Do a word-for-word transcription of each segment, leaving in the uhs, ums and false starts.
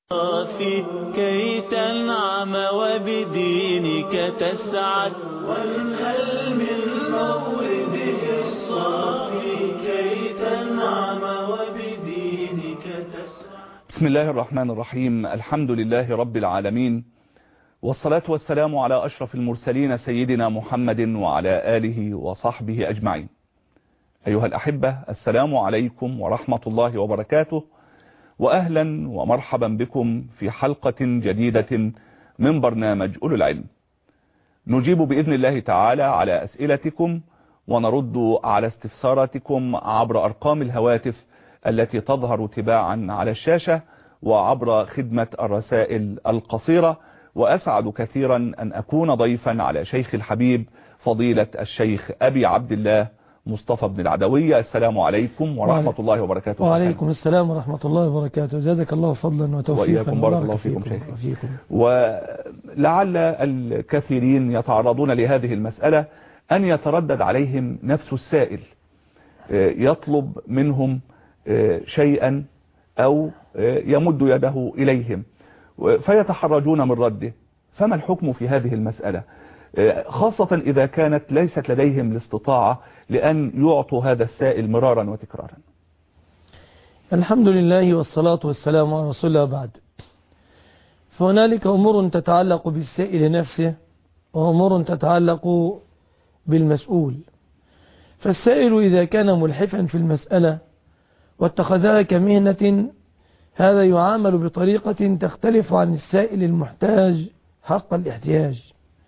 كي تنعم وبدينك تسعد وانهل من مورده الصافي كي تنعم وبدينك تسعد. بسم الله الرحمن الرحيم. الحمد لله رب العالمين، والصلاة والسلام على أشرف المرسلين سيدنا محمد وعلى آله وصحبه أجمعين. أيها الأحبة، السلام عليكم ورحمة الله وبركاته، وأهلا ومرحبا بكم في حلقة جديدة من برنامج أولو العلم. نجيب بإذن الله تعالى على أسئلتكم ونرد على استفساراتكم عبر أرقام الهواتف التي تظهر تباعا على الشاشة وعبر خدمة الرسائل القصيرة. وأسعد كثيرا أن أكون ضيفا على شيخ الحبيب فضيلة الشيخ أبي عبد الله مصطفى بن العدوية. السلام عليكم ورحمة الله وبركاته. وعليكم السلام ورحمة الله وبركاته. زادك الله فضلا وتوفيقا. وإياكم، بارك الله فيكم شيخ. ولعل الكثيرين يتعرضون لهذه المسألة أن يتردد عليهم نفس السائل، يطلب منهم شيئا أو يمد يده إليهم فيتحرجون من رده. فما الحكم في هذه المسألة، خاصة إذا كانت ليست لديهم الاستطاعة لأن يعطوا هذا السائل مرارا وتكرارا؟ الحمد لله والصلاة والسلام على رسول الله. بعد، فهنالك أمور تتعلق بالسائل نفسه وأمور تتعلق بالمسؤول. فالسائل إذا كان ملحفا في المسألة واتخذها كمهنة، هذا يعامل بطريقة تختلف عن السائل المحتاج حق الاحتياج،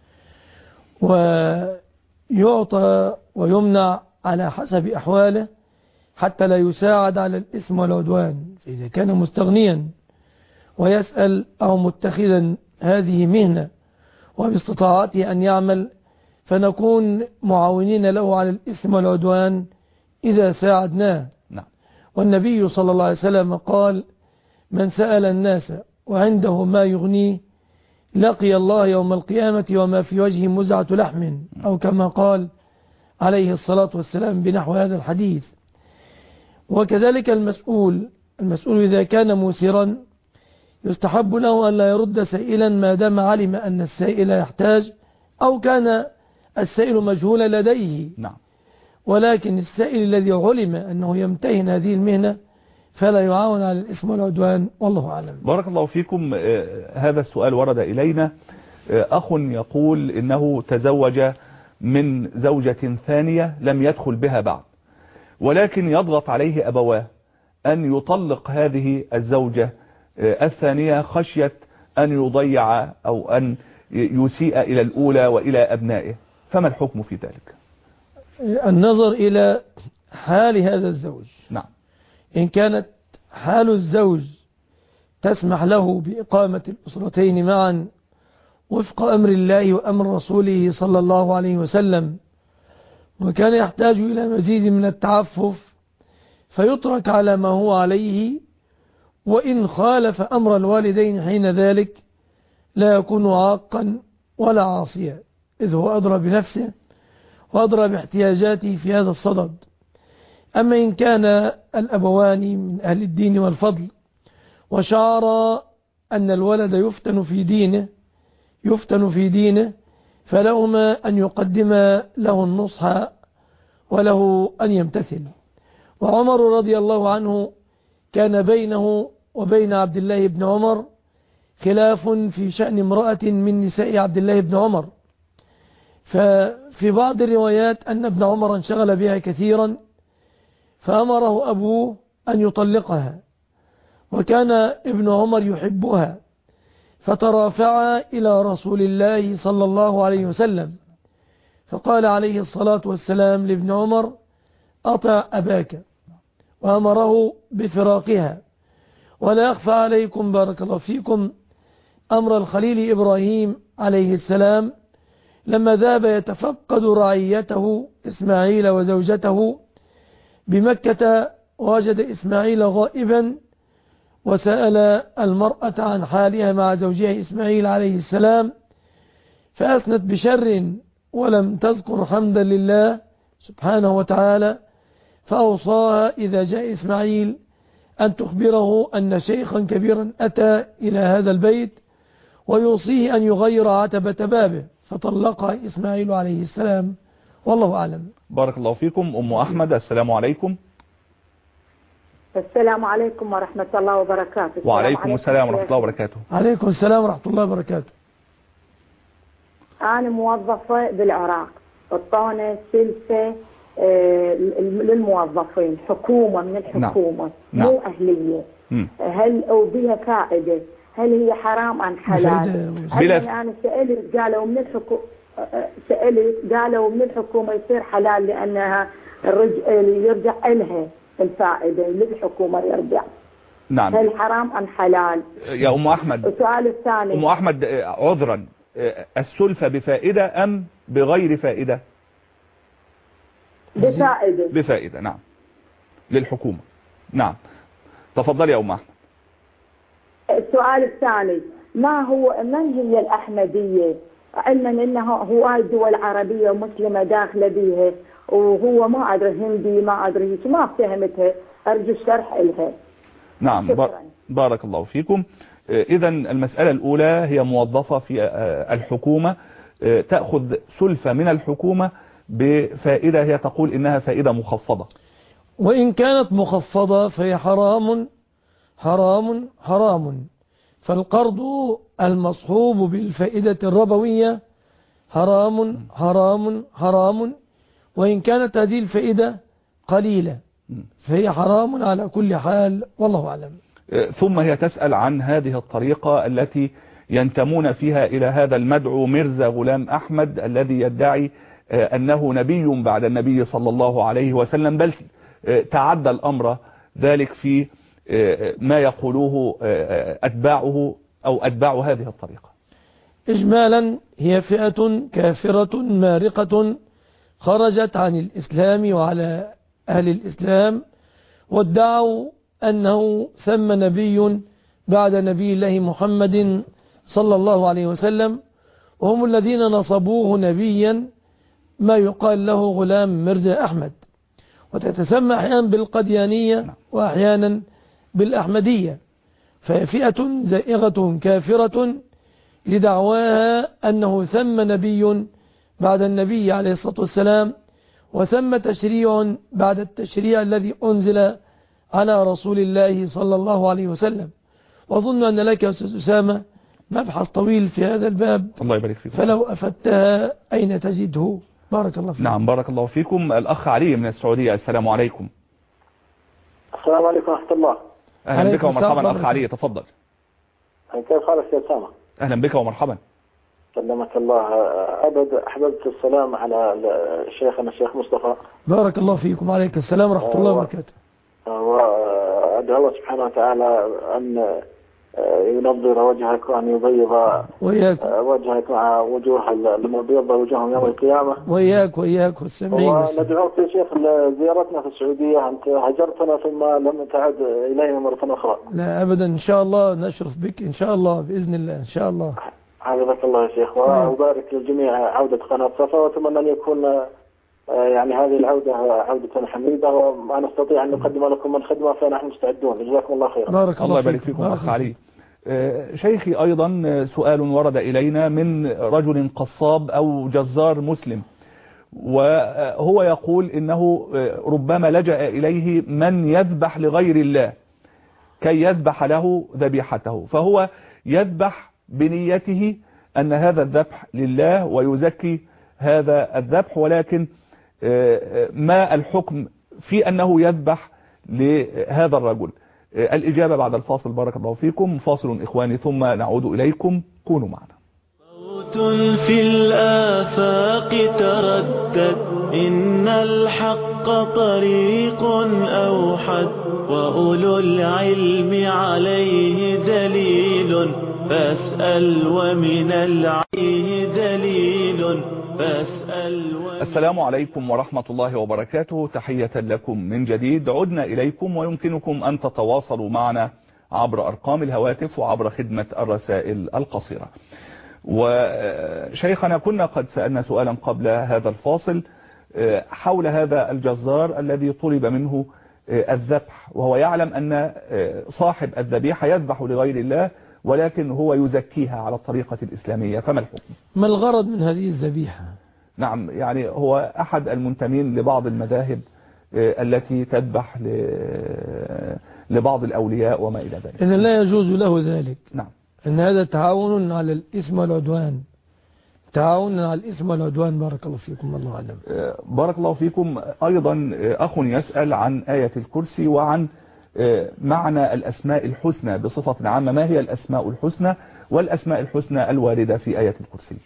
ويعطى ويمنع على حسب أحواله حتى لا يساعد على الإثم والعدوان. فإذا كان مستغنيا ويسأل أو متخذا هذه مهنة وباستطاعته أن يعمل، فنكون معاونين له على الإثم والعدوان إذا ساعدناه. والنبي صلى الله عليه وسلم قال: من سأل الناس وعنده ما يغنيه لقي الله يوم القيامة وما في وجهه مزعة لحم، أو كما قال عليه الصلاة والسلام بنحو هذا الحديث. وكذلك المسؤول المسؤول إذا كان موسرا يستحب له أن لا يرد سائلا ما دام علم أن السائل يحتاج أو كان السائل مجهول لديه. نعم. ولكن السائل الذي علم أنه يمتهن هذه المهنة فلا يعاون على الإثم والعدوان، والله أعلم. بارك الله فيكم. هذا السؤال ورد إلينا. أخ يقول إنه تزوج من زوجة ثانية لم يدخل بها بعد، ولكن يضغط عليه أبواه أن يطلق هذه الزوجة الثانية خشية أن يضيع أو أن يسيء إلى الأولى وإلى أبنائه. فما الحكم في ذلك؟ النظر إلى حال هذا الزوج. نعم. إن كانت حال الزوج تسمح له بإقامة الأسرتين معا وفق أمر الله وأمر رسوله صلى الله عليه وسلم، وكان يحتاج إلى مزيد من التعفف، فيترك على ما هو عليه. وإن خالف أمر الوالدين حين ذلك لا يكون عاقا ولا عاصيا، إذ هو أدرى بنفسه وأدرى باحتياجاته في هذا الصدد. أما إن كان الأبوان من أهل الدين والفضل وشعر أن الولد يفتن في دينه يفتن في دينه فلهما أن يقدم له النصح وله أن يمتثل. وعمر رضي الله عنه كان بينه وبين عبد الله بن عمر خلاف في شأن امرأة من نساء عبد الله بن عمر، ففي بعض الروايات أن ابن عمر انشغل بها كثيرا فأمره أبوه أن يطلقها، وكان ابن عمر يحبها، فترافع إلى رسول الله صلى الله عليه وسلم، فقال عليه الصلاة والسلام لابن عمر: أطع أباك، وأمره بفراقها. ولا يخفى عليكم بارك الله فيكم أمر الخليل إبراهيم عليه السلام لما ذهب يتفقد رعيته إسماعيل وزوجته بمكة، وجد إسماعيل غائبا وسأل المرأة عن حالها مع زوجها إسماعيل عليه السلام، فأثنت بشر ولم تذكر حمدا لله سبحانه وتعالى، فأوصاها إذا جاء إسماعيل أن تخبره أن شيخا كبيرا أتى إلى هذا البيت ويوصيه أن يغير عتبة بابه، فطلقها إسماعيل عليه السلام، والله أعلم. بارك الله فيكم. أم أحمد، السلام عليكم. السلام عليكم ورحمة الله وبركاته. وعليكم السلام ورحمة الله وبركاته. عليكم السلام ورحمة الله وبركاته. أنا موظفة بالعراق، الطونة سلفة آه للموظفين، حكومة من الحكومة. نعم. مو أهلية. م. هل وبها فائدة؟ هل هي حرام أم حلال؟ بلا أنا سألت قالوا من الحكومة سألت قالوا من الحكومة يصير حلال لأنها الرجل يرجع لها الفائدة للحكومة يرجع. نعم. هل حرام أم حلال؟ يا أم أحمد، السؤال الثاني. أم أحمد عذرا، السلفة بفائدة أم بغير فائدة؟ بفائدة. بفائدة، نعم، للحكومة. نعم، تفضل يا أم أحمد. السؤال الثاني، ما هو من هي الأحمدية؟ علما أنها هواي دول عربية ومسلمة داخلة بيها، وهو ما أدري هندي ما أدري ما فهمتها، أرجو الشرح لها. نعم. شكرا. بارك الله فيكم. إذا المسألة الأولى هي موظفة في الحكومة تأخذ سلفة من الحكومة بفائدة، هي تقول إنها فائدة مخفضة، وإن كانت مخفضة فهي حرام حرام حرام. فالقرض المصحوب بالفائدة الربوية حرام حرام حرام، وإن كانت هذه الفائدة قليلة فهي حرام على كل حال، والله أعلم. ثم هي تسأل عن هذه الطريقة التي ينتمون فيها إلى هذا المدعو ميرزا غلام أحمد الذي يدعي أنه نبي بعد النبي صلى الله عليه وسلم، بل تعدى الأمر ذلك في ما يقولوه أتباعه أو أتباع هذه الطريقة. إجمالا هي فئة كافرة مارقة خرجت عن الإسلام وعلى أهل الإسلام، وادعوا أنه ثم نبي بعد نبي الله محمد صلى الله عليه وسلم، وهم الذين نصبوه نبيا ما يقال له غلام ميرزا أحمد، وتتسمى أحيانا بالقديانية وأحيانا بالأحمدية. فهي فئة زائغة كافرة لدعواها أنه ثم نبي بعد النبي عليه الصلاة والسلام، وثم تشريع بعد التشريع الذي أنزل على رسول الله صلى الله عليه وسلم. وأظن أن لك يا أستاذ أسامة مبحث طويل في هذا الباب، الله يبارك فيكم، فلو أفدتها أين تجده؟ بارك الله فيكم. نعم، بارك الله فيكم. الأخ علي من السعودية، السلام عليكم. السلام عليكم ورحمة الله. أهلا بك ومرحبا أخ علي، تفضل. كيف حالك يا أسامة؟ أهلا بك ومرحبا. سلمك الله. أبد أحببت السلام على شيخنا الشيخ مصطفى. بارك الله فيكم. عليك السلام ورحمة الله وبركاته. وأدعو الله سبحانه وتعالى أن ينظر وجهك وأن يبيض وجهك مع وجوه المبيض وجوههم يوم القيامة. وإياك وإياك والسامعين. وندعوك يا شيخ زيارتنا في السعودية، أنت هجرتنا ثم لم تعد إلينا مرة أخرى. لا أبدا، إن شاء الله نشرف بك إن شاء الله بإذن الله إن شاء الله. حفظك الله يا شيخ، وأبارك للجميع عودة قناة صفا، وأتمنى أن يكون يعني هذه العودة عودة حميدة، وما نستطيع أن نقدم لكم من خدمة فنحن مستعدون. جزاكم الله خيرا. بارك الله يبارك فيكم أخ علي. شيخي أيضا سؤال ورد إلينا من رجل قصاب أو جزار مسلم، وهو يقول إنه ربما لجأ إليه من يذبح لغير الله كي يذبح له ذبيحته، فهو يذبح بنيته أن هذا الذبح لله ويزكي هذا الذبح، ولكن ما الحكم في أنه يذبح لهذا الرجل؟ الإجابة بعد الفاصل. بارك الله فيكم. فاصل إخواني ثم نعود إليكم، كونوا معنا. صوت في الآفاق تردد، إن الحق طريق أوحد، وأولو العلم عليه دليل، فاسأل ومن العلم دليل فاسأل. السلام عليكم ورحمة الله وبركاته، تحية لكم من جديد. عدنا إليكم، ويمكنكم أن تتواصلوا معنا عبر أرقام الهواتف وعبر خدمة الرسائل القصيرة. وشيخنا كنا قد سألنا سؤالا قبل هذا الفاصل حول هذا الجزار الذي طلب منه الذبح، وهو يعلم أن صاحب الذبيحة يذبح لغير الله ولكن هو يزكيها على الطريقة الإسلامية، فما الحكم؟ ما الغرض من هذه الذبيحة؟ نعم، يعني هو أحد المنتمين لبعض المذاهب التي تذبح لبعض الأولياء وما إلى ذلك. إذن لا يجوز له ذلك. نعم، إن هذا تعاون على الإثم والعدوان، تعاون على الإثم والعدوان. بارك الله فيكم. الله أعلم. بارك الله فيكم. أيضا أخ يسأل عن آية الكرسي وعن معنى الأسماء الحسنى بصفة عامة. ما هي الأسماء الحسنى والأسماء الحسنى الواردة في آية الكرسي؟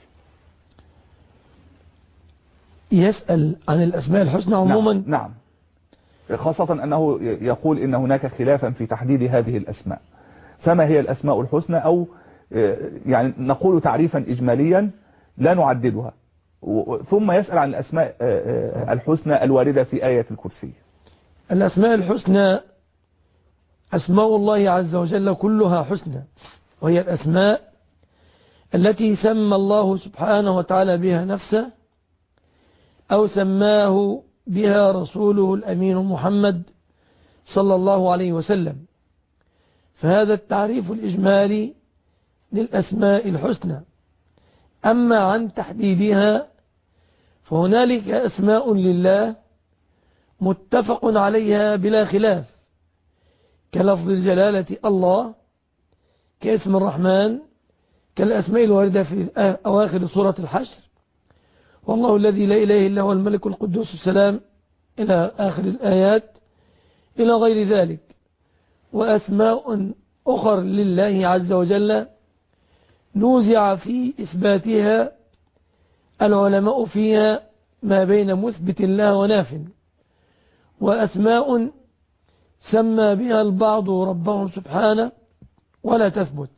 يسأل عن الأسماء الحسنى عموما. نعم, نعم. خاصة أنه يقول إن هناك خلافا في تحديد هذه الأسماء، فما هي الأسماء الحسنى؟ أو يعني نقول تعريفا إجماليا لا نعددها، ثم يسأل عن الأسماء الحسنى الواردة في آية الكرسي. الأسماء الحسنى أسماء الله عز وجل كلها حسنى، وهي الأسماء التي سمى الله سبحانه وتعالى بها نفسه أو سماه بها رسوله الأمين محمد صلى الله عليه وسلم. فهذا التعريف الإجمالي للأسماء الحسنى. أما عن تحديدها فهنالك أسماء لله متفق عليها بلا خلاف، كلفظ الجلالة الله، كاسم الرحمن، كالأسماء الواردة في أواخر سورة الحشر، والله الذي لا إله إلا هو الملك القدوس السلام إلى آخر الآيات إلى غير ذلك. وأسماء أخر لله عز وجل نوزع في إثباتها العلماء فيها ما بين مثبت الله وناف، وأسماء سمى بها البعض ربه سبحانه ولا تثبت.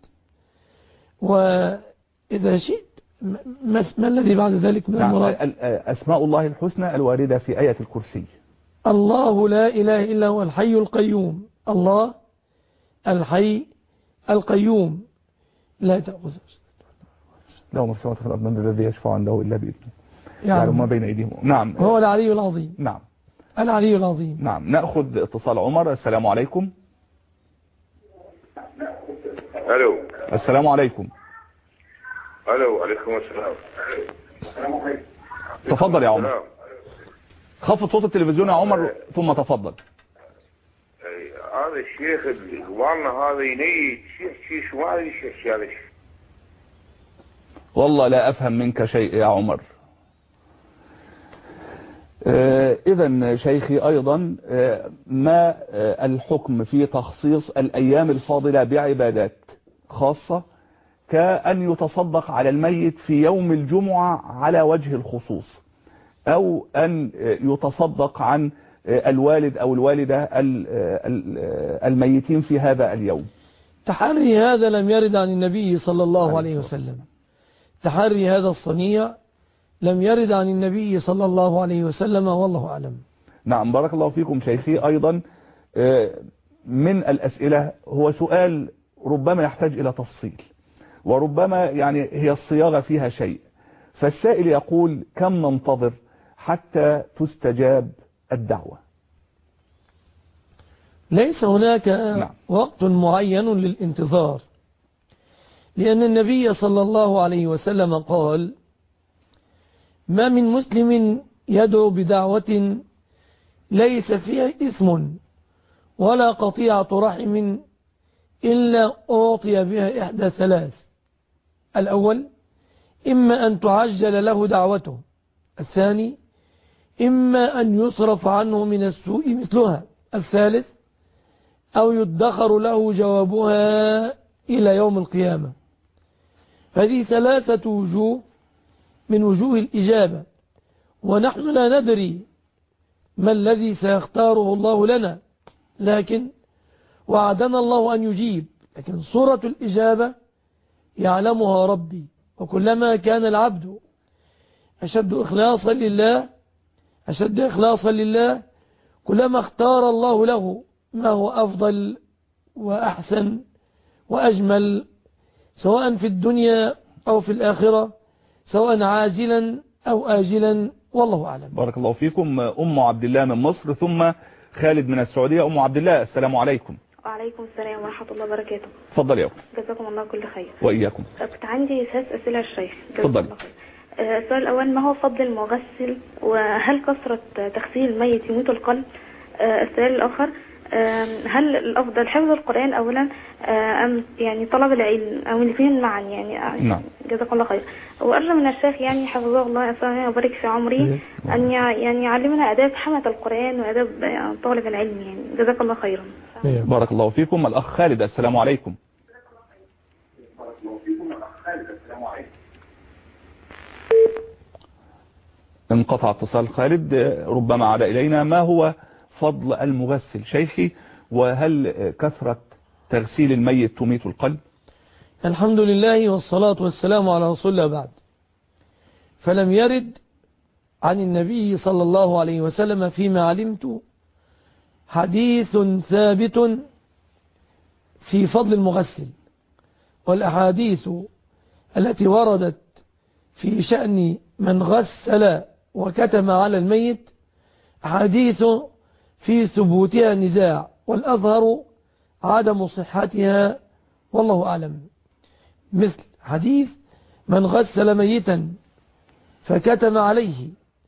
وإذا شئت ما الذي بعد ذلك من المراد؟ أسماء الله الحسنى الواردة في آية الكرسي. الله لا إله إلا هو الحي القيوم. الله الحي القيوم لا تأخذ له ما في السماوات والأرض، من الذي يشفع عنده إلا بإذنه، يعلم ما بين أيديهم. نعم، هو العلي العظيم. نعم، العلي العظيم. نعم. نأخذ اتصال عمر. السلام عليكم. الو. السلام عليكم. الو. عليكم السلام. تفضل يا عمر. خفض صوت التلفزيون يا عمر ثم تفضل. هذا الشيخ اللي قبالنا هذا ينيت شيخ شيخ ما ادري شيخ هذا. والله لا أفهم منك شيء يا عمر. آه إذن شيخي أيضا آه ما آه الحكم في تخصيص الأيام الفاضلة بعبادات خاصة، كأن يتصدق على الميت في يوم الجمعة على وجه الخصوص، أو أن يتصدق عن الوالد أو الوالدة الميتين في هذا اليوم؟ تحري هذا لم يرد عن النبي صلى الله عليه وسلم. تحري هذا الصنيع لم يرد عن النبي صلى الله عليه وسلم، والله أعلم. نعم، بارك الله فيكم شيخي. أيضا من الأسئلة هو سؤال ربما يحتاج إلى تفصيل، وربما يعني هي الصياغة فيها شيء. فالسائل يقول: كم ننتظر حتى تستجاب الدعوة؟ ليس هناك نعم. وقت معين للانتظار، لأن النبي صلى الله عليه وسلم قال: ما من مسلم يدعو بدعوة ليس فيها إثم ولا قطيعة رحم إلا أعطي بها إحدى ثلاث: الأول إما أن تعجل له دعوته، الثاني إما أن يصرف عنه من السوء مثلها، الثالث أو يدخر له جوابها إلى يوم القيامة. هذه ثلاثة وجوه من وجوه الإجابة، ونحن لا ندري ما الذي سيختاره الله لنا، لكن وعدنا الله أن يجيب، لكن صورة الإجابة يعلمها ربي. وكلما كان العبد أشد إخلاصا لله أشد إخلاصا لله كلما اختار الله له ما هو أفضل وأحسن وأجمل، سواء في الدنيا أو في الآخرة، سواء عاجلا أو آجلا، والله أعلم. بارك الله فيكم. أم عبد الله من مصر، ثم خالد من السعودية. أم عبد الله السلام عليكم. وعليكم السلام ورحمة الله وبركاته. تفضل يا أخت. جزاكم الله كل خير. وإياكم. كنت عندي ثلاث أسئلة للشيخ. تفضل. السؤال الأول، ما هو فضل المغسل، وهل كثرة تغسيل الميت يموت القلب؟ السؤال الآخر، هل الأفضل حفظ القرآن أولا أم يعني طلب العلم أو الاثنين معا يعني؟ نعم. جزاكم الله خير. وأرجو من الشيخ يعني حفظه الله وبارك في عمري أن يعني يعلمنا آداب حملة القرآن وآداب طالب العلم يعني. جزاك الله خيرا. بارك الله فيكم. الأخ خالد السلام عليكم. انقطع اتصال خالد، ربما عاد إلينا. ما هو فضل المغسل شيخي، وهل كثرة تغسيل الميت تميت القلب؟ الحمد لله والصلاة والسلام على رسول الله بعد. فلم يرد عن النبي صلى الله عليه وسلم فيما علمت حديث ثابت في فضل المغسل، والأحاديث التي وردت في شأن من غسل وكتم على الميت حديث في ثبوتها نزاع، والأظهر عدم صحتها والله أعلم. مثل حديث من غسل ميتا فكتم عليه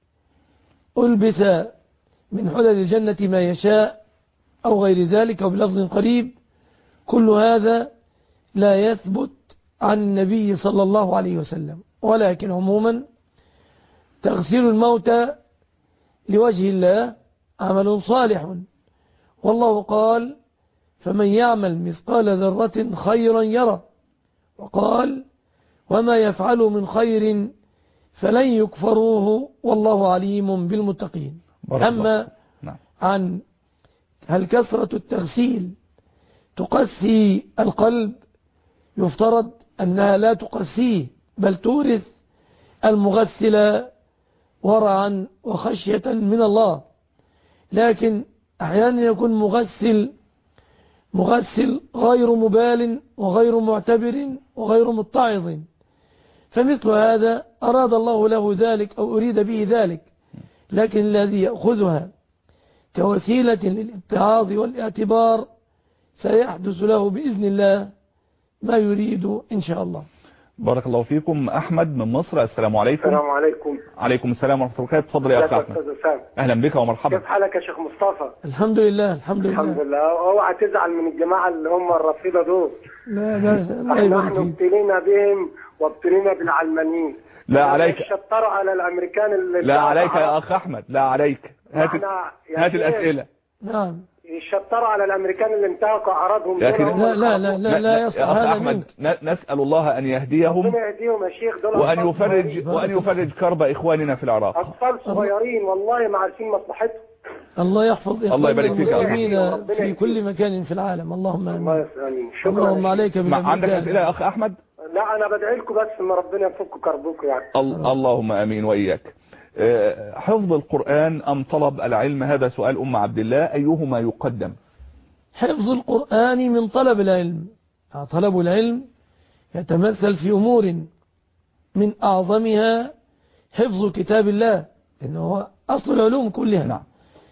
ألبس من حلل الجنة ما يشاء أو غير ذلك أو بلفظ قريب، كل هذا لا يثبت عن النبي صلى الله عليه وسلم. ولكن عموما تغسيل الموتى لوجه الله عمل صالح، والله قال فمن يعمل مثقال ذرة خيرا يرى، وقال وما يفعل من خير فلن يكفروه والله عليم بالمتقين. أما عن هل كثرة التغسيل تقسي القلب، يفترض أنها لا تقسيه، بل تورث المغسل ورعا وخشية من الله. لكن أحيانا يكون مغسل مغسل غير مبال وغير معتبر وغير متعظ، فمثل هذا أراد الله له ذلك أو أريد به ذلك، لكن الذي يأخذها كوسيلة للاتعاظ والاعتبار سيحدث له بإذن الله ما يريد إن شاء الله. بارك الله فيكم. أحمد من مصر السلام عليكم. السلام عليكم. عليكم السلام ورحمة الله وبركاته. تفضل يا أخ أحمد. أهلا بك ومرحبا. كيف حالك يا شيخ مصطفى؟ الحمد لله الحمد لله الحمد لله. اوعى تزعل من الجماعة اللي هم الرافضة دول. لا لا نحن ابتلينا بهم وابتلينا بالعلمانيين. لا عليك. شطروا على الأمريكان اللي لا عليك يا أخ أحمد، لا عليك. هات هات الأسئلة. نعم. يشطروا على الأمريكان اللي انتهكوا أعراضهم. لا لا لا لا لا يصح هذا أحمد. نسأل الله أن يهديهم ربنا يهديهم يا شيخ، دول وأن يفرج وأن يفرج كرب إخواننا في العراق. أطفال صغيرين والله ما عارفين مصلحتهم. الله يحفظ الله يبارك فيك المسلمين في كل مكان في العالم. اللهم آمين. اللهم عليك بالأمريكان. عندك أسئلة يا أخ أحمد؟ لا أنا بدعي لكم بس إن ربنا يفك كربكم يعني. اللهم آمين وإياك. حفظ القرآن أم طلب العلم؟ هذا سؤال أم عبد الله، أيهما يقدم؟ حفظ القرآن من طلب العلم. طلب العلم يتمثل في أمور من أعظمها حفظ كتاب الله، لأنه هو أصل العلوم كلها. نعم.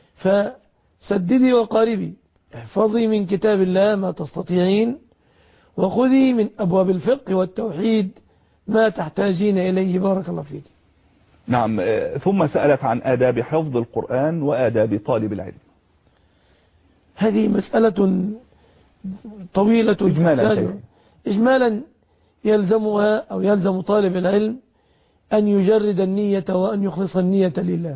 فسددي وقاربي، احفظي من كتاب الله ما تستطيعين، وخذي من أبواب الفقه والتوحيد ما تحتاجين إليه. بارك الله فيك. نعم. ثم سألت عن آداب حفظ القرآن وآداب طالب العلم. هذه مسألة طويلة إجمالا. إجمالا يلزمها أو يلزم طالب العلم أن يجرد النية وأن يخلص النية لله،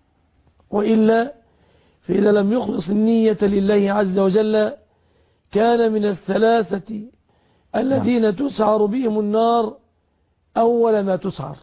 وإلا فإذا لم يخلص النية لله عز وجل كان من الثلاثة الذين تسعر بهم النار أول ما تسعر.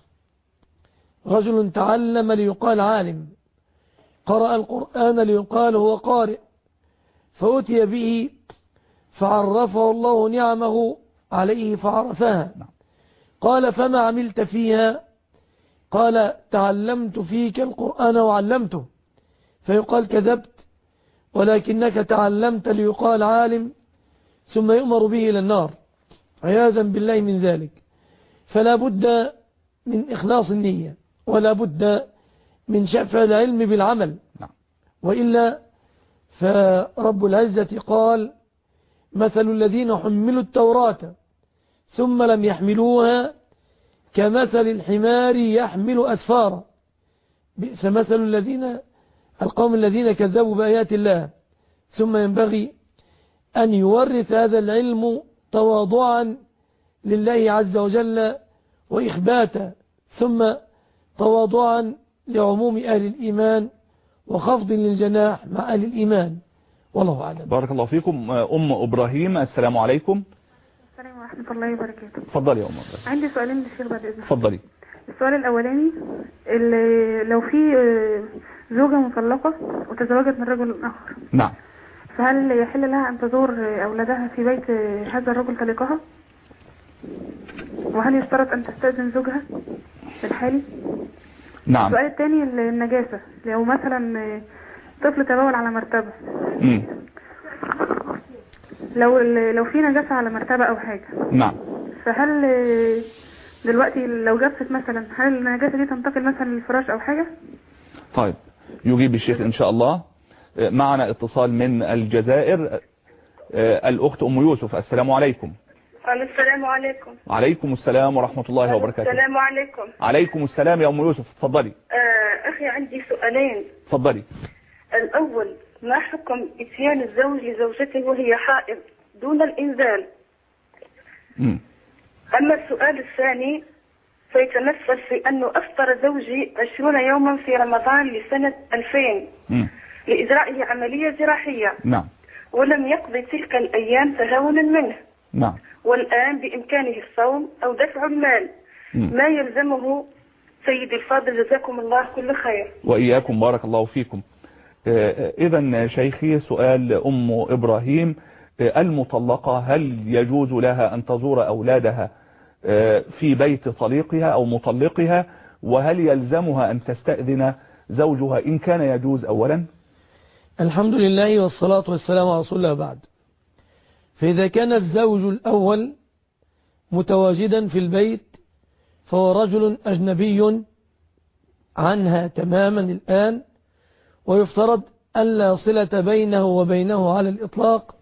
رجل تعلم ليقال عالم، قرأ القرآن ليقال هو قارئ، فأتي به فعرفه الله نعمه عليه فعرفها. قال فما عملت فيها؟ قال تعلمت فيك القرآن وعلمته. فيقال كذبت، ولكنك تعلمت ليقال عالم، ثم يؤمر به إلى النار عياذا بالله من ذلك. فلا بد من إخلاص النية، ولا بد من شفع العلم بالعمل، وإلا فرب العزة قال مثل الذين حملوا التوراة ثم لم يحملوها كمثل الحمار يحمل أسفارا بئس مثل الذين القوم الذين كذبوا بآيات الله. ثم ينبغي أن يورث هذا العلم تواضعا لله عز وجل وإخباتا، ثم تواضعا لعموم أهل الإيمان وخفض للجناح مع أهل الإيمان. والله أعلم. بارك الله فيكم. أم إبراهيم، السلام عليكم. السلام ورحمة الله وبركاته. تفضلي يا أم إبراهيم. عندي سؤالين للشيخ بعد إذنك. تفضلي. السؤال الأولاني، لو في زوجة مطلقة وتزوجت من رجل آخر، نعم، فهل يحل لها أن تزور أولادها في بيت هذا الرجل طليقها؟ وهل يشترط أن تستأذن زوجها في الحالي؟ نعم. السؤال الثاني، النجاسة، لو مثلا طفل تبول على مرتبة، مم. لو لو في نجاسة على مرتبة أو حاجة، نعم، فهل دلوقتي لو جفت مثلا، هل النجاسة دي تنتقل مثلا للفراش أو حاجة؟ طيب، يجيب الشيخ إن شاء الله. معنا اتصال من الجزائر، الأخت أم يوسف، السلام عليكم. السلام عليكم. عليكم السلام ورحمة الله وبركاته. السلام عليكم. عليكم السلام يا أم يوسف، تفضلي. آه أخي عندي سؤالين. تفضلي. الأول، ما حكم إتيان الزوج لزوجته وهي حائض دون الإنزال؟ م. أما السؤال الثاني فيتمثل في أنه أفطر زوجي عشرين يوما في رمضان لسنة ألفين م. لإجراء عملية جراحية. نعم. ولم يقضي تلك الأيام تهاونا منه. نعم. والآن بإمكانه الصوم أو دفع المال. م. ما يلزمه سيدي الفاضل، جزاكم الله كل خير. وإياكم، بارك الله فيكم. إذا شيخي، سؤال أم إبراهيم، المطلقة هل يجوز لها أن تزور أولادها في بيت طليقها أو مطلقها، وهل يلزمها أن تستأذن زوجها إن كان يجوز؟ أولا الحمد لله والصلاة والسلام على رسول الله. بعد، فإذا كان الزوج الأول متواجدا في البيت فهو رجل أجنبي عنها تماما الآن، ويفترض أن لا صلة بينه وبينه على الإطلاق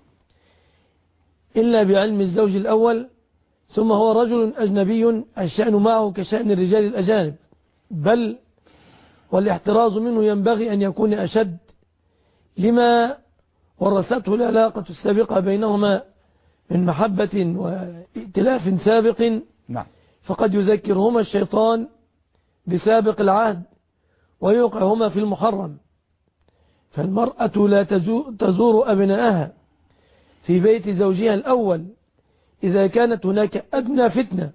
إلا بعلم الزوج الأول، ثم هو رجل أجنبي الشأن معه كشأن الرجال الأجانب، بل والاحتراز منه ينبغي أن يكون أشد لما ورثته العلاقة السابقة بينهما من محبة وائتلاف سابق. نعم. فقد يذكرهما الشيطان بسابق العهد ويوقعهما في المحرم. فالمرأة لا تزور أبنائها في بيت زوجها الأول إذا كانت هناك أدنى فتنة،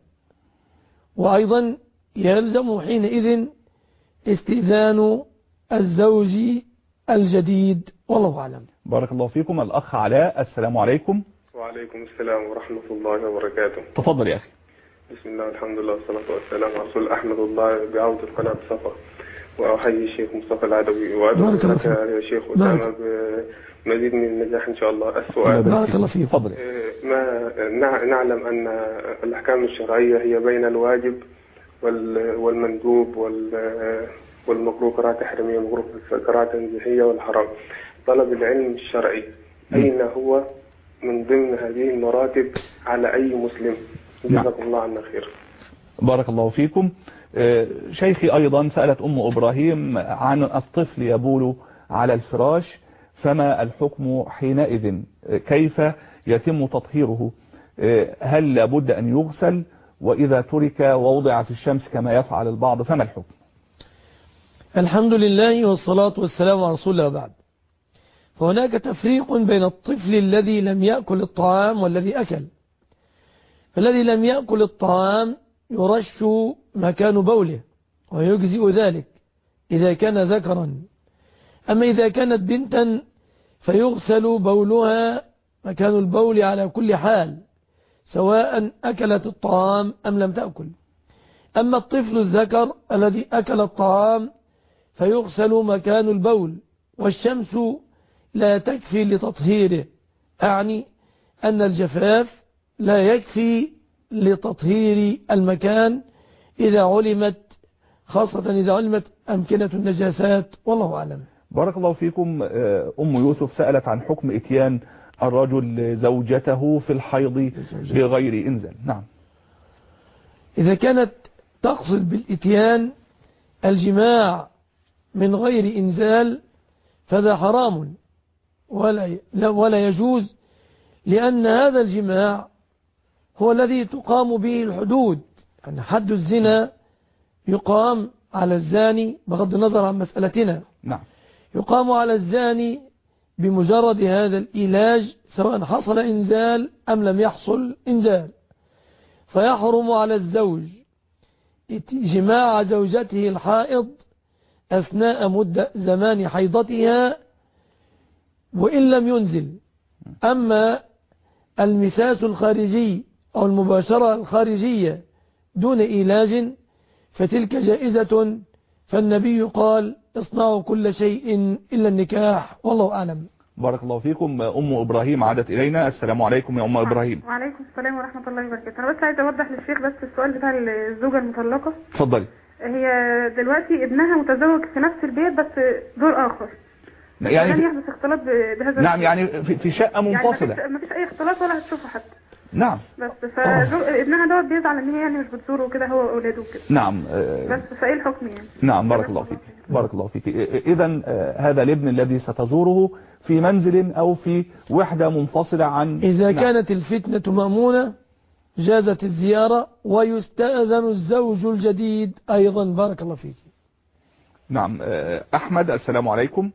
وأيضا يلزم حينئذ استئذان الزوج الجديد. والله أعلم. بارك الله فيكم. الأخ علاء، السلام عليكم. وعليكم السلام ورحمة الله وبركاته. تفضل يا أخي. بسم الله الحمد لله والصلاة والسلام على رسول. أحمد الله بعودة قناة صفا، وأحيي الشيخ مصطفى العدوي، وأدعو لك يا شيخ أسامة بمزيد من النجاح إن شاء الله. السؤال، بارك الله فيك. تفضل. ما نعلم أن الأحكام الشرعية هي بين الواجب والمندوب والمكروه قراءة تحريمية ومكروه قراءة تنزيهية والحرام. طلب العلم الشرعي أين هو من ضمن هذه المراتب على أي مسلم؟ جزاكم الله عنا خير. بارك الله فيكم. شيخي، أيضا سألت أم إبراهيم عن الطفل يبول على الفراش، فما الحكم حينئذ؟ كيف يتم تطهيره؟ هل لابد أن يغسل؟ وإذا ترك ووضع في الشمس كما يفعل البعض فما الحكم؟ الحمد لله والصلاة والسلام على رسول الله. بعد، فهناك تفريق بين الطفل الذي لم يأكل الطعام والذي أكل. فالذي لم يأكل الطعام يرش مكان بوله ويجزئ ذلك إذا كان ذكرا. أما إذا كانت بنتا فيغسل بولها مكان البول على كل حال، سواء أكلت الطعام أم لم تأكل. أما الطفل الذكر الذي أكل الطعام فيغسل مكان البول، والشمس لا تكفي لتطهيره، أعني أن الجفاف لا يكفي لتطهير المكان إذا علمت، خاصة إذا علمت أمكنة النجاسات. والله أعلم. بارك الله فيكم. أم يوسف سألت عن حكم إتيان الرجل زوجته في الحيض بغير إنزال. نعم. إذا كانت تقصد بالإتيان الجماع من غير إنزال فذا حرام ولا ولا يجوز، لأن هذا الجماع هو الذي تقام به الحدود. يعني حد الزنا يقام على الزاني بغض النظر عن مسألتنا. نعم. يقام على الزاني بمجرد هذا الإيلاج سواء حصل إنزال أم لم يحصل إنزال. فيحرم على الزوج جماع زوجته الحائض أثناء مدة زمان حيضتها وإن لم ينزل. أما المساس الخارجي أو المباشرة الخارجية دون إيلاج فتلك جائزة، فالنبي قال اصنعوا كل شيء إلا النكاح، والله أعلم. بارك الله فيكم. أم إبراهيم عادت إلينا. السلام عليكم يا أم إبراهيم. وعليكم السلام ورحمة الله وبركاته. أنا بس عايزة أوضح للشيخ بس السؤال بتاع الزوجة المطلقة. اتفضلي. هي دلوقتي ابنها متزوج في نفس البيت بس دور آخر، يعني لن يحدث اختلاط بهذا. نعم، يعني في في شقة منفصلة، يعني ما فيش أي اختلاط ولا هتشوفه حتى. نعم. بس فابنها دوت بيزعل ان هي يعني مش بتزوره وكده هو واولاده وكده. نعم. بس فايه الحكم يعني؟ نعم. بارك الله فيك. بارك الله فيك. اذا هذا الابن الذي ستزوره في منزل او في وحدة منفصلة عن. اذا نعم. كانت الفتنة مأمونة جازت الزيارة ويستأذن الزوج الجديد ايضا. بارك الله فيك. نعم. احمد السلام عليكم.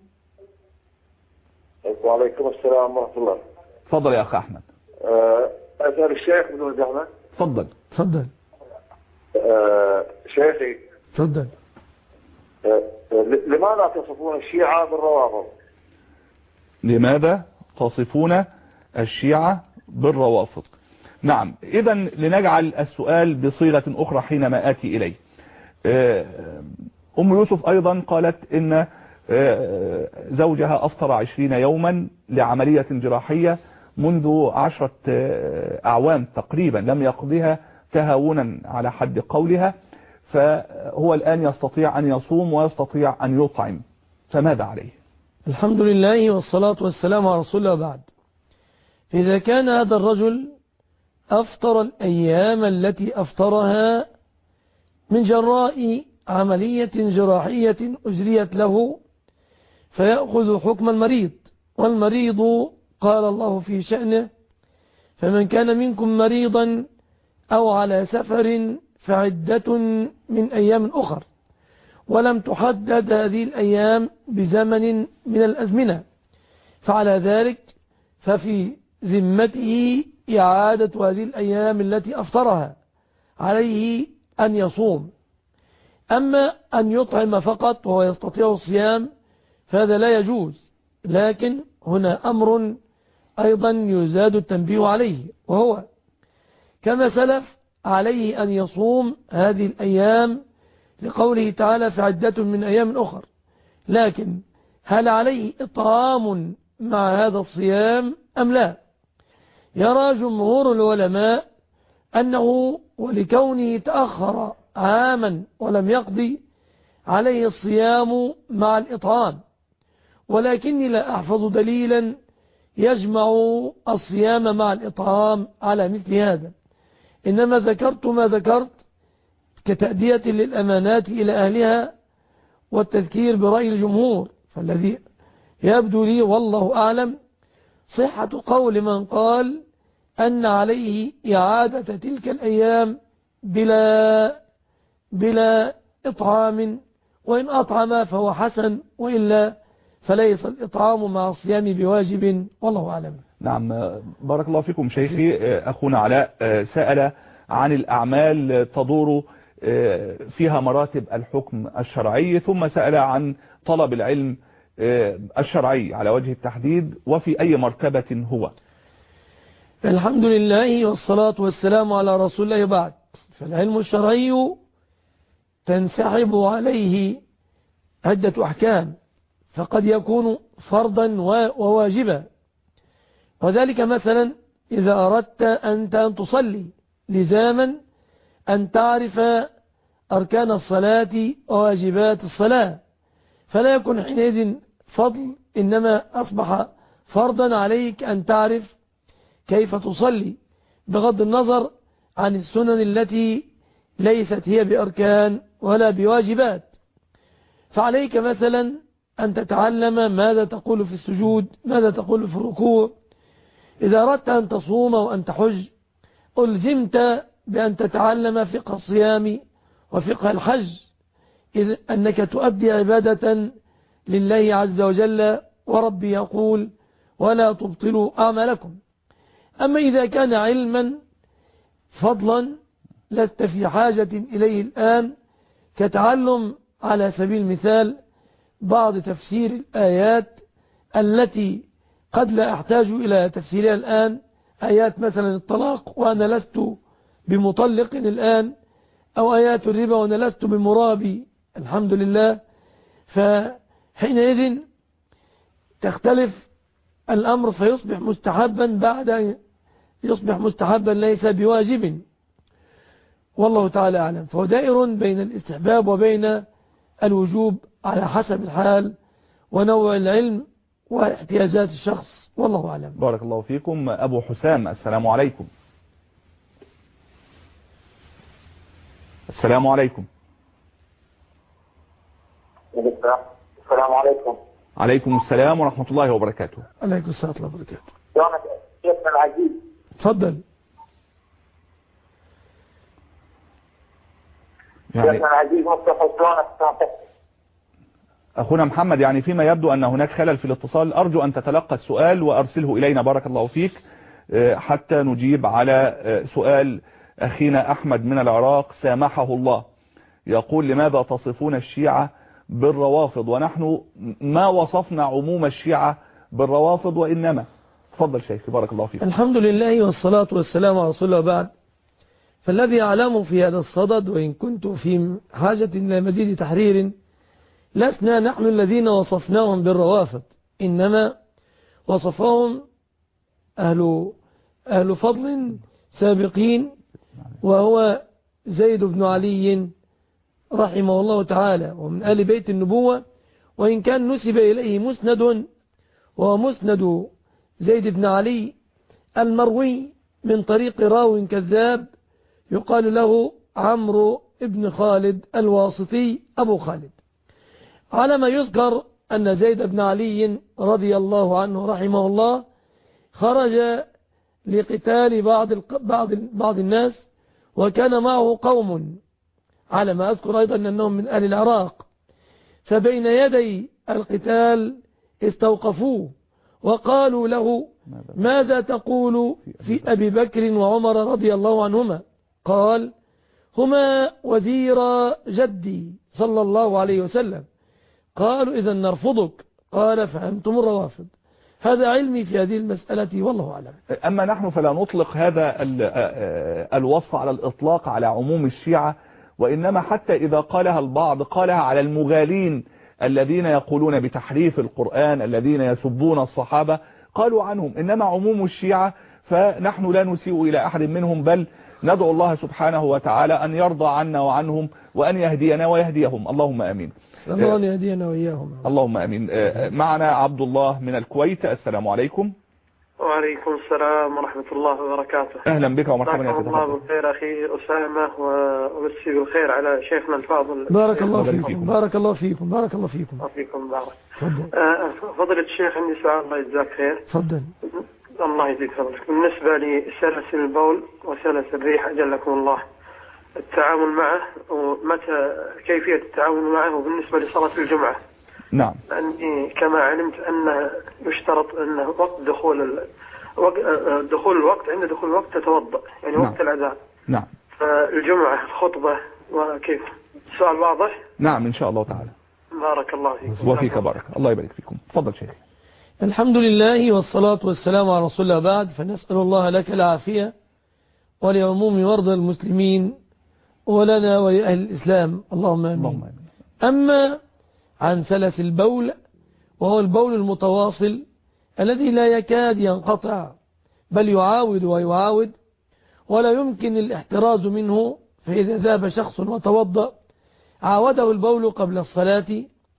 وعليكم السلام ورحمة الله. تفضل يا اخ احمد. أسأل الشيخ بدون زحمة. تفضل. تفضل. أه شيخي. تفضل. أه لماذا تصفون الشيعة بالروافض؟ لماذا تصفون الشيعة بالروافض؟ نعم. إذا لنجعل السؤال بصيغة أخرى حينما آتي إليه. أم يوسف أيضا قالت إن زوجها أفطر عشرين يوما لعملية جراحية منذ عشرة أعوام تقريبا لم يقضيها تهاونا على حد قولها، فهو الآن يستطيع أن يصوم ويستطيع أن يطعم، فماذا عليه؟ الحمد لله والصلاة والسلام على رسول الله بعد. فإذا كان هذا الرجل أفطر الأيام التي أفطرها من جراء عملية جراحية أجريت له فيأخذ حكم المريض، والمريض قال الله في شأنه فمن كان منكم مريضا أو على سفر فعدة من أيام أخر، ولم تحدد هذه الأيام بزمن من الأزمنة، فعلى ذلك ففي ذمته إعادة هذه الأيام التي أفطرها، عليه أن يصوم. أما أن يطعم فقط وهو يستطيع الصيام فهذا لا يجوز، لكن هنا أمر أيضا يزاد التنبيه عليه، وهو كما سلف عليه أن يصوم هذه الأيام لقوله تعالى فعدة من أيام أخر، لكن هل عليه إطعام مع هذا الصيام أم لا؟ يرى جمهور العلماء أنه ولكونه تأخر عاما ولم يقضي عليه الصيام مع الإطعام، ولكني لا أحفظ دليلا يجمع الصيام مع الإطعام على مثل هذا، إنما ذكرت ما ذكرت كتأدية للأمانات إلى أهلها والتذكير برأي الجمهور. فالذي يبدو لي والله أعلم صحة قول من قال أن عليه إعادة تلك الأيام بلا بلا إطعام، وإن أطعم فهو حسن وإلا فليس الإطعام مع الصيام بواجب، والله أعلم. نعم. بارك الله فيكم شيخي. أخونا علاء سأل عن الأعمال تدور فيها مراتب الحكم الشرعي، ثم سأل عن طلب العلم الشرعي على وجه التحديد وفي أي مرتبة هو. الحمد لله والصلاة والسلام على رسول الله بعد. فالعلم الشرعي تنسحب عليه عدة أحكام، فقد يكون فرضا وواجبا، وذلك مثلا إذا أردت أنت أن تصلي لزاما أن تعرف أركان الصلاة وواجبات الصلاة، فلا يكون حينئذ فضل، إنما أصبح فرضا عليك أن تعرف كيف تصلي بغض النظر عن السنن التي ليست هي بأركان ولا بواجبات. فعليك مثلا أن تتعلم ماذا تقول في السجود، ماذا تقول في الركوع. إذا أردت أن تصوم وأن تحج ألزمت بأن تتعلم فقه الصيام وفقه الحج، إذ أنك تؤدي عبادة لله عز وجل، وربي يقول ولا تبطلوا أعمالكم. أما إذا كان علما فضلا لست في حاجة إليه الآن، كتعلم على سبيل المثال بعض تفسير الآيات التي قد لا أحتاج إلى تفسيرها الآن، آيات مثلا الطلاق وأنا لست بمطلق الآن، أو آيات الربا وأنا لست بمرابي الحمد لله. فحينئذ تختلف الأمر فيصبح مستحبا بعد أن يصبح مستحبا ليس بواجب، والله تعالى أعلم. فهو دائر بين الاستحباب وبين الوجوب على حسب الحال ونوع العلم واحتياجات الشخص، والله أعلم. بارك الله فيكم. أبو حسام، السلام عليكم. السلام عليكم. السلام عليكم. عليكم السلام ورحمة الله وبركاته. عليكم السلام ورحمة الله وبركاته. شلونك شيخنا العزيز؟ تفضل. يعني شيخنا العزيز مصطفى، شلونك؟ أخونا محمد، يعني فيما يبدو أن هناك خلل في الاتصال، أرجو أن تتلقى السؤال وأرسله إلينا بارك الله فيك حتى نجيب على سؤال أخينا أحمد من العراق سامحه الله. يقول: لماذا تصفون الشيعة بالروافض ونحن ما وصفنا عموم الشيعة بالروافض وإنما. تفضل شيخي بارك الله فيك. الحمد لله والصلاة والسلام على رسول الله. بعد، فالذي أعلم في هذا الصدد، وإن كنت في حاجة إلى مزيد تحرير، لسنا نحن الذين وصفناهم بالروافض، إنما وصفهم أهل, أهل فضل سابقين، وهو زيد بن علي رحمه الله تعالى، ومن آل بيت النبوة، وإن كان نسب إليه مسند، وهو مسند زيد بن علي المروي من طريق راو كذاب يقال له عمرو بن خالد الواسطي أبو خالد. على ما يذكر أن زيد بن علي رضي الله عنه رحمه الله خرج لقتال بعض بعض بعض الناس، وكان معه قوم، على ما أذكر أيضا أنهم من أهل العراق، فبين يدي القتال استوقفوه وقالوا له: ماذا تقول في أبي بكر وعمر رضي الله عنهما؟ قال: هما وزير جدي صلى الله عليه وسلم. قالوا: إذا نرفضك. قال: فأنتم الروافض. هذا علمي في هذه المسألة والله أعلم. أما نحن فلا نطلق هذا الوصف على الإطلاق على عموم الشيعة، وإنما حتى إذا قالها البعض قالها على المغالين الذين يقولون بتحريف القرآن، الذين يسبون الصحابة، قالوا عنهم. إنما عموم الشيعة فنحن لا نسيء إلى أحد منهم، بل ندعو الله سبحانه وتعالى أن يرضى عنا وعنهم وأن يهدينا ويهديهم، اللهم أمين. الله يهدينا وإياهم، اللهم أمين. معنا عبد الله من الكويت، السلام عليكم. وعليكم السلام ورحمة الله وبركاته. أهلا بك ومرحبا يا الله بالخير أخي أسامة، وأمسي بالخير على شيخنا الفاضل. بارك الله فيكم. بارك الله فيكم. بارك الله فيكم. فيكم بارك. تفضل. فضيلة الشيخ، عندي سؤال الله يجزاك خير. تفضل. الله يزيد فضلك. بالنسبة لسلاسل البول وسلاسل الريح أجلكم الله، التعامل معه ومتى كيفية التعامل معه، وبالنسبة لصلاة الجمعة. نعم. لأني كما علمت أن يشترط أن وقت دخول دخول الوقت، عند دخول الوقت تتوضأ، يعني نعم. وقت الأذان. نعم. فالجمعة الخطبة وكيف؟ سؤال واضح؟ نعم إن شاء الله تعالى. بارك الله فيك. وفيك بارك الله يبارك فيكم. تفضل شيخ. الحمد لله والصلاة والسلام على رسول الله. بعد، فنسأل الله لك العافية ولعموم مرضى المسلمين ولنا ولأهل الإسلام، اللهم آمين. أما عن سلس البول، وهو البول المتواصل الذي لا يكاد ينقطع، بل يعاود ويعاود ولا يمكن الاحتراز منه، فإذا ذهب شخص وتوضأ عاوده البول قبل الصلاة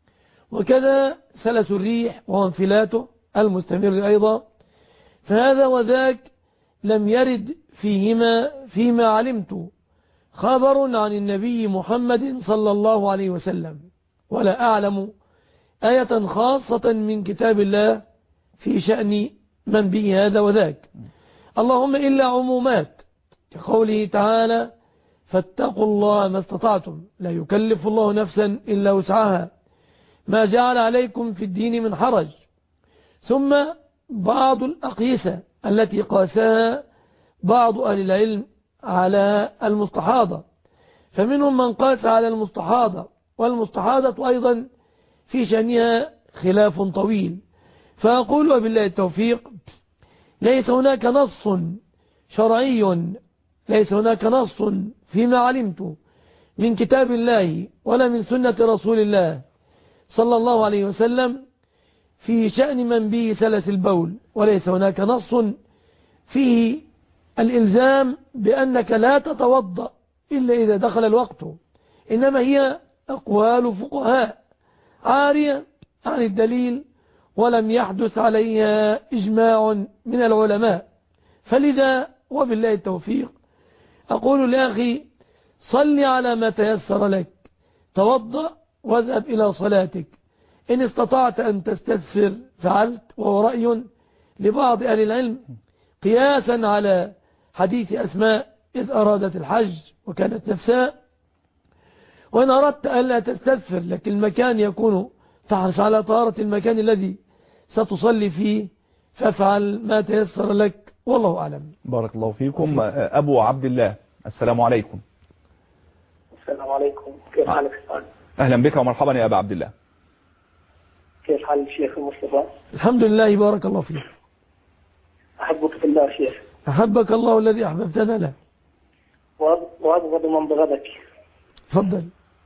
وكذا سلس الريح وهو انفلاته المستمر أيضا، فهذا وذاك لم يرد فيهما فيما علمت خبر عن النبي محمد صلى الله عليه وسلم، ولا أعلم آية خاصة من كتاب الله في شأن من به هذا وذاك، اللهم إلا عمومات كقوله تعالى فاتقوا الله ما استطعتم لا يكلف الله نفسا إلا وسعها ما جعل عليكم في الدين من حرج. ثم بعض الأقيسة التي قاسها بعض أهل العلم على المستحاضة، فمنهم من قاس على المستحاضة، والمستحاضة أيضا في شأنها خلاف طويل. فأقول وبالله التوفيق ليس هناك نص شرعي، ليس هناك نص فيما علمت من كتاب الله ولا من سنة رسول الله صلى الله عليه وسلم في شأن من به سلس البول، وليس هناك نص فيه الإلزام بأنك لا تتوضأ إلا إذا دخل الوقت، إنما هي أقوال فقهاء عارية عن الدليل ولم يحدث عليها إجماع من العلماء. فلذا وبالله التوفيق أقول لأخي صل على ما تيسر لك، توضأ واذهب إلى صلاتك، إن استطعت أن تستغفر فعلت، وهو رأي لبعض أهل العلم قياسا على حديث أسماء إذ أرادت الحج وكانت نفساء. وإن أردت ألا تستغفر لكن المكان يكون تحرص على طهارة المكان الذي ستصلي فيه فافعل ما تيسر لك، والله أعلم. بارك الله فيكم. أبو عبد الله السلام عليكم. السلام عليكم، كيف حالك أستاذ؟ أهلا بك ومرحبا يا أبا عبد الله. كيف حال الشيخ المصطفى؟ الحمد لله بارك الله فيك. أحبك في الله شيخ. أحبك الله الذي أحببتنا له. وأبغض من بغضك. تفضل.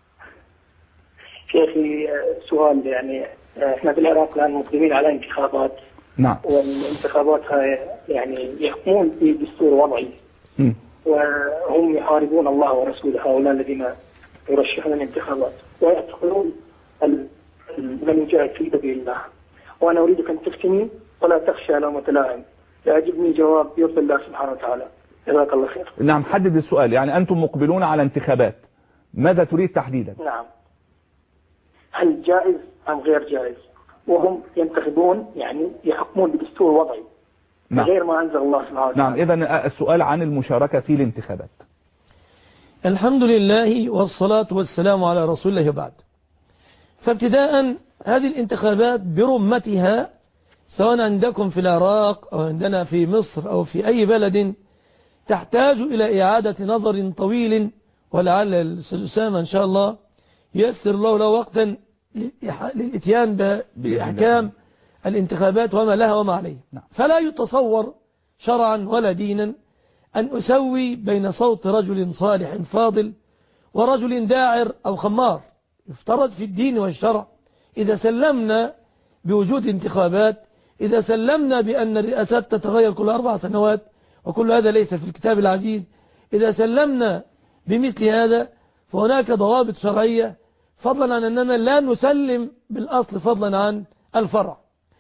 شيخي سؤال، يعني احنا في العراق الآن مقدمين على انتخابات. نعم. والانتخابات هاي يعني يحكمون بدستور وضعي. م. وهم يحاربون الله ورسوله، هؤلاء الذين يرشحون الانتخابات ويعتقلون من يجاهد في سبيل الله. وأنا أريدك أن تفتني ولا تخشى لومة لائم. يعجبني جواب يرضي الله سبحانه وتعالى. جزاك الله خير. نعم، حدد السؤال. يعني أنتم مقبلون على انتخابات، ماذا تريد تحديدا؟ نعم، هل جائز أم غير جائز؟ وهم ينتخبون يعني يحكمون بدستور وضعي. نعم. غير ما أنزل الله سبحانه وتعالى. نعم، إذن السؤال عن المشاركة في الانتخابات. الحمد لله والصلاة والسلام على رسول الله بعد. فابتداء هذه الانتخابات برمتها سواء عندكم في العراق أو عندنا في مصر أو في أي بلد تحتاج إلى إعادة نظر طويل، ولعل الأستاذ أسامة إن شاء الله ييسر الله له وقتا للإتيان بأحكام الانتخابات وما لها وما عليها. فلا يتصور شرعا ولا دينا أن أسوي بين صوت رجل صالح فاضل ورجل داعر أو خمار. يفترض في الدين والشرع إذا سلمنا بوجود انتخابات، إذا سلمنا بأن الرئاسات تتغير كل أربع سنوات وكل هذا ليس في الكتاب العزيز، إذا سلمنا بمثل هذا فهناك ضوابط شرعية، فضلا عن أننا لا نسلم بالأصل فضلا عن الفرع.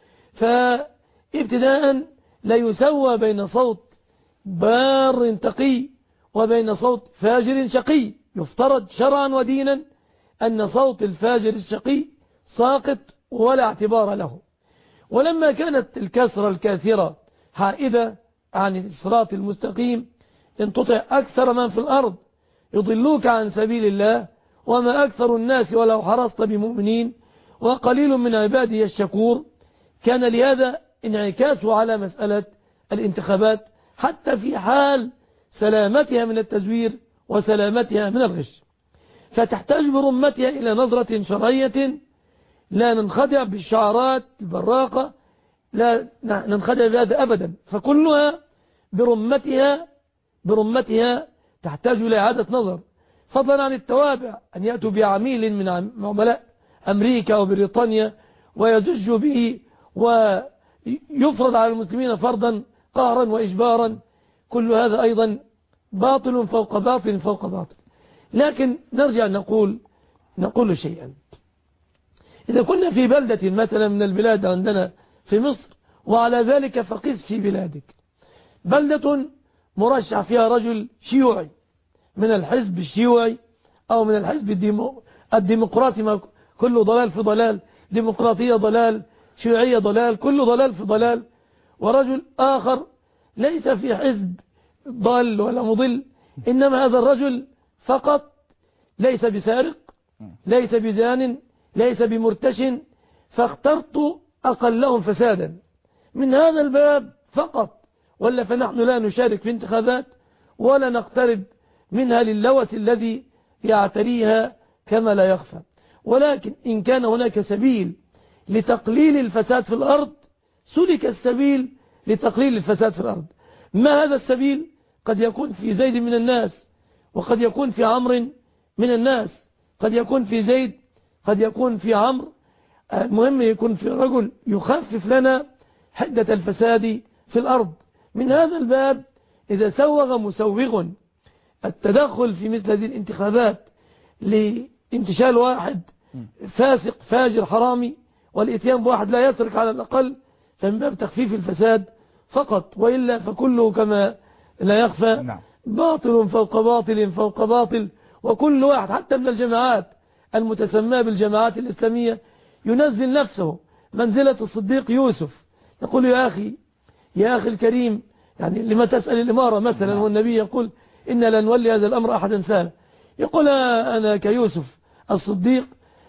فابتداء لا يسوى بين صوت بار تقي وبين صوت فاجر شقي. يفترض شرعا ودينا أن صوت الفاجر الشقي ساقط ولا اعتبار له. ولما كانت الكثرة الكاثرة حائدة عن الصراط المستقيم، إن تطع أكثر من في الأرض يضلوك عن سبيل الله وما أكثر الناس ولو حرصت بمؤمنين وقليل من عبادي الشكور، كان لهذا انعكاس على مسألة الانتخابات حتى في حال سلامتها من التزوير وسلامتها من الغش. فتحتاج برمتها إلى نظرة شرعية، لا ننخدع بالشعارات البراقة، لا ننخدع بهذا أبدا. فكلها برمتها برمتها تحتاج إلى إعادة نظر، فضلا عن التوابع أن يأتوا بعميل من عملاء أمريكا وبريطانيا ويزجوا به ويفرض على المسلمين فرضا قهرا وإجبارا. كل هذا أيضا باطل فوق باطل فوق باطل. لكن نرجع نقول نقول شيئا. إذا كنا في بلدة مثلا من البلاد عندنا في مصر وعلى ذلك فقس في بلادك، بلدة مرشح فيها رجل شيوعي من الحزب الشيوعي أو من الحزب الديمو الديمقراطي، ما كله ضلال في ضلال، ديمقراطية ضلال، شيوعية ضلال، كله ضلال في ضلال، ورجل آخر ليس في حزب ضال ولا مضل، إنما هذا الرجل فقط ليس بسارق، ليس بزان، ليس بمرتش، فاخترت أقلهم فسادا من هذا الباب فقط، ولا فنحن لا نشارك في انتخابات ولا نقترب منها للوث الذي يعتريها كما لا يخفى. ولكن إن كان هناك سبيل لتقليل الفساد في الأرض سلك السبيل لتقليل الفساد في الأرض. ما هذا السبيل؟ قد يكون في زيد من الناس، وقد يكون في عمرو من الناس، قد يكون في زيد، قد يكون في عمرو، المهم يكون في رجل يخفف لنا حدة الفساد في الأرض. من هذا الباب إذا سوغ مسوغ التدخل في مثل هذه الانتخابات لانتشال واحد فاسق فاجر حرامي والاتيان بواحد لا يسرق على الأقل، فمن باب تخفيف الفساد فقط، وإلا فكله كما لا يخفى باطل فوق باطل فوق باطل. وكل واحد حتى من الجماعات المتسمى بالجماعات الإسلامية ينزل نفسه منزلة الصديق يوسف، يقول يا أخي يا أخي الكريم، يعني لما تسأل الإمارة مثلا، والنبي يقول إن لن نولي هذا الأمر أحدا سهلا، يقول أنا كيوسف الصديق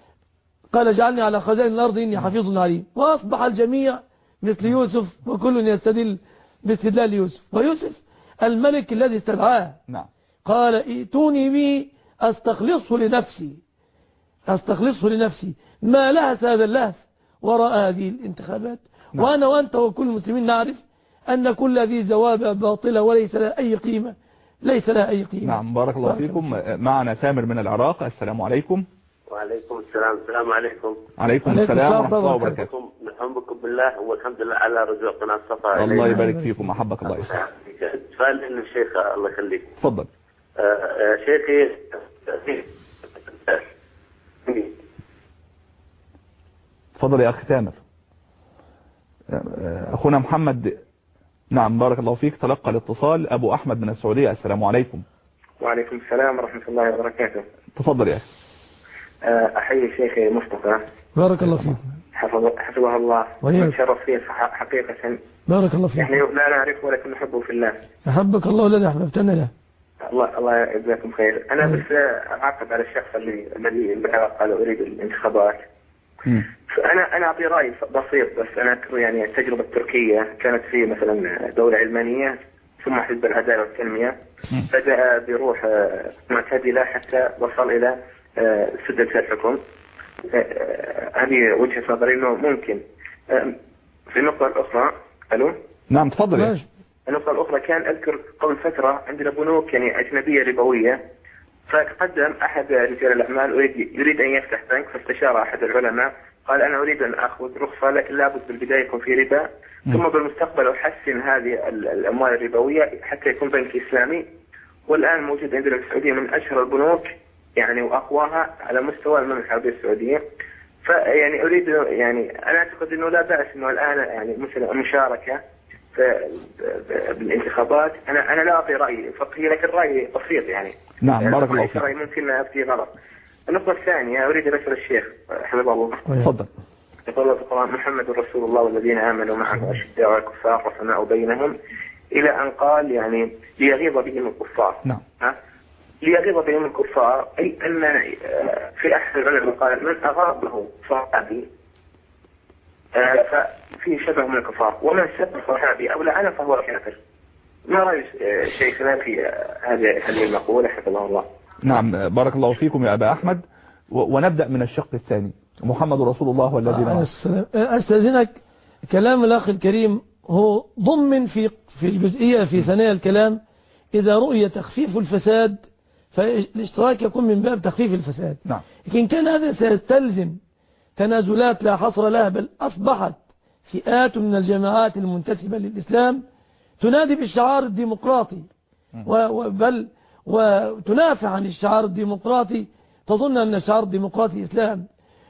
قال اجعلني على خزائن الأرض إني حفيظ عليم، وأصبح الجميع مثل يوسف وكل يستدل باستدلال يوسف. ويوسف الملك الذي استدعاه قال ائتوني به أستخلصه لنفسي، أستخلصه لنفسي. ما لهث هذا اللهث وراء هذه الانتخابات؟ نعم. وأنا وأنت وكل المسلمين نعرف أن كل هذه زوابع باطلة وليس لها أي قيمة، ليس لها أي قيمة. نعم بارك الله فيكم. معنا سامر من العراق. السلام عليكم. وعليكم السلام. السلام عليكم. عليكم السلام ورحمة الله وبركاته. نحمدكم بالله والحمد لله على رزقنا الصفا. الله يبارك فيكم. أحبك الله يسعدك. سؤال إن الشيخ الله يخليك. تفضل. آه شيخي تفضل يا أخي تامر. أخونا محمد. نعم بارك الله فيك. تلقى الاتصال أبو أحمد من السعودية. السلام عليكم. وعليكم السلام ورحمة الله وبركاته. تفضل يا أخي. أحيي شيخي مصطفى بارك الله فيك. حفظه, حفظه الله ونتشرف فيه حقيقة. بارك الله فيك. يعني لا نعرفه ولكن نحبه في الله. أحبك الله الذي أحببتنا له. الله الله يجزاكم خير. أنا بس أعقب على الشخص اللي الذي قال أريد الانتخابات. فأنا أنا أعطي رأي بسيط بس. أنا أذكر يعني التجربة التركية كانت في مثلا دولة علمانية ثم حزب العدالة والتنمية، بدأ بروح معتدلة حتى وصل إلى سدة الحكم. هذه وجهة نظري إنه ممكن. في النقطة الأخرى ألو نعم تفضل يا النقطة الأخرى كان أذكر قبل فترة عندنا بنوك يعني أجنبية ربوية، فتقدم أحد رجال الأعمال يريد يريد أن يفتح بنك، فاستشار أحد العلماء قال أنا أريد أن أخذ رخصة لكن لابد بالبداية يكون في ربا، ثم بالمستقبل أحسن هذه الأموال الربوية حتى يكون بنك إسلامي. والآن موجود عندنا في السعودية من أشهر البنوك يعني وأقواها على مستوى المملكة العربية السعودية. فيعني أريد يعني أنا أعتقد إنه لا بأس إنه الآن يعني مثل المشاركة بالانتخابات. أنا أنا لا أعطي رأي فقهي لكن رأي بسيط يعني. نعم بارك الله فيك. رأي ممكن أفتي غلط. النقطة الثانية أريد أن أسأل الشيخ حفظه الله. تفضل. يقول الله في القرآن محمد رسول الله والذين آمنوا معه أشداء على الكفار رحماء بينهم، إلى أن قال يعني ليغيظ بهم الكفار. نعم. ها؟ ليغيظ بهم الكفار أي أن في أحد العلماء قال من أغاظه صحابي ففيه شبه من الكفار، ومن سب صحابي أو لعنه فهو كافر. ما رأي شيخنا في هذه هذه المقولة حفظه الله؟ نعم بارك الله فيكم يا أبا أحمد. ونبدأ من الشق الثاني. محمد رسول الله والذين آمنوا. أستاذنك كلام الأخ الكريم هو ضمن في في الجزئية في ثنايا الكلام. إذا رؤي تخفيف الفساد فالاشتراك يكون من باب تخفيف الفساد. نعم. لكن كان هذا سيستلزم تنازلات لا حصر لها، بل أصبحت فئات من الجماعات المنتسبة للإسلام تنادي بالشعار الديمقراطي بل وتنافع عن الشعار الديمقراطي، تظن أن الشعار الديمقراطي إسلام.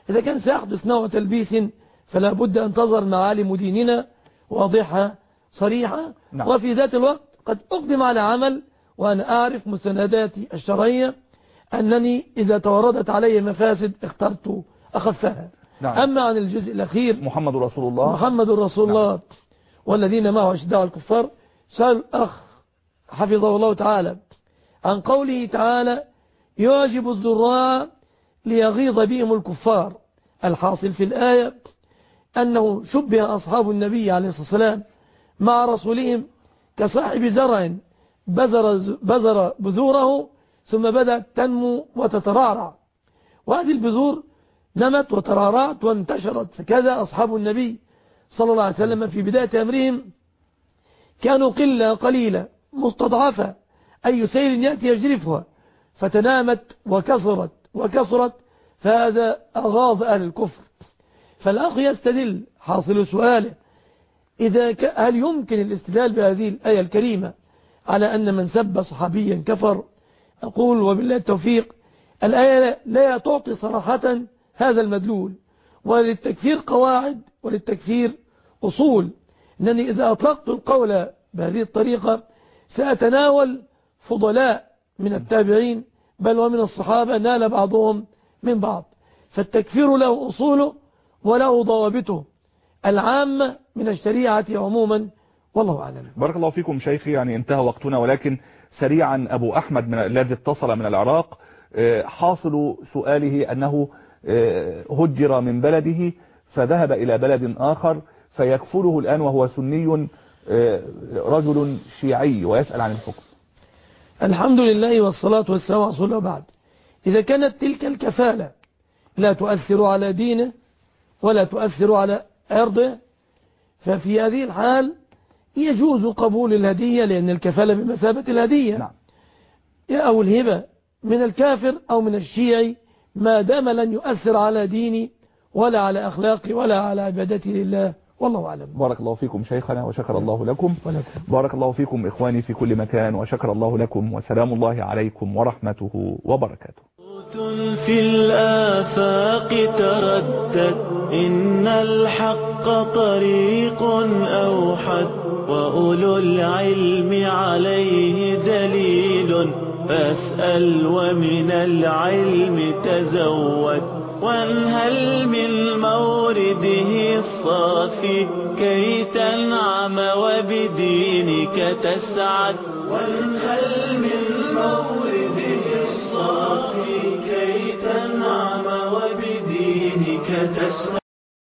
إذا كان سيحدث نوع تلبيس فلا بد أن تظهر معالم ديننا واضحة صريحة. نعم. وفي ذات الوقت قد أقدم على عمل وأنا أعرف مستنداتي الشرعية أنني إذا توردت علي مفاسد اخترت أخفها. نعم. أما عن الجزء الأخير محمد رسول الله محمد رسول نعم. الله والذين معه أشداء الكفار، سأل الأخ حفظه الله تعالى عن قوله تعالى يعجب الزراع ليغيظ بهم الكفار. الحاصل في الآية أنه شبه أصحاب النبي عليه الصلاة والسلام مع رسولهم كصاحب زرع بذر, بذر بذوره ثم بدأت تنمو وتترعرع، وهذه البذور نمت وترعرعت وانتشرت. فكذا أصحاب النبي صلى الله عليه وسلم في بداية أمرهم كانوا قلة قليلة مستضعفة، أي سيل يأتي يجرفها فتنامت وكسرت وكسرت، فهذا أغاظ أهل الكفر. فالأخ يستدل حاصل سؤاله إذا ك... هل يمكن الاستدلال بهذه الآية الكريمة على أن من سب صحابيا كفر؟ أقول وبالله التوفيق الآية لا تعطي صراحة هذا المدلول، وللتكفير قواعد وللتكفير أصول. أنني إذا أطلقت القول بهذه الطريقة سأتناول فضلاء من التابعين بل ومن الصحابة نال بعضهم من بعض. فالتكفير له أصوله وله ضوابطه العامة من الشريعة عموما، والله أعلم. بارك الله فيكم شيخي، يعني انتهى وقتنا، ولكن سريعا أبو أحمد من الذي اتصل من العراق حاصل سؤاله أنه هجر من بلده فذهب إلى بلد آخر فيكفله الآن وهو سني رجل شيعي ويسأل عن الحكم. الحمد لله والصلاة والسلام على رسول الله. بعد إذا كانت تلك الكفالة لا تؤثر على دينه ولا تؤثر على عرضه ففي هذه الحال يجوز قبول الهدية، لأن الكفالة بمثابة الهدية. نعم. أو الهبة من الكافر أو من الشيعي ما دام لن يؤثر على ديني ولا على أخلاقي ولا على عبادتي لله، والله أعلم. بارك الله فيكم شيخنا وشكر الله لكم. ولكم. بارك الله فيكم إخواني في كل مكان وشكر الله لكم، وسلام الله عليكم ورحمته وبركاته. في الآفاق تردد إن الحق طريق أوحد، وأولو العلم عليه دليل، فاسأل ومن العلم تزود، وانهل من مورده الصافي كي تنعم وبدينك تسعد، وانهل من مورده الصافي كي تنعم وبدينك تسعد.